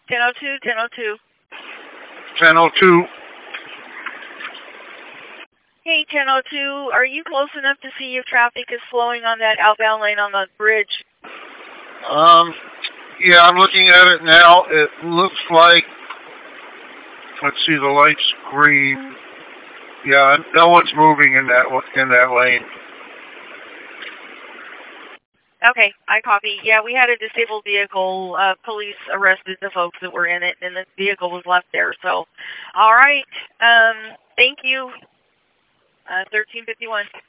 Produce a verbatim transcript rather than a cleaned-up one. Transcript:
ten oh two, ten oh two. ten oh two. Hey, ten oh two, are you close enough to see if traffic is flowing on that outbound lane on the bridge? Um, yeah, I'm looking at it now. It looks like, let's see, the light's green. Yeah, no one's moving in that in that lane. Okay, I copy. Yeah, we had a disabled vehicle. Uh, police arrested the folks that were in it, and the vehicle was left there. So, all right. Um, thank you. Uh, thirteen fifty-one.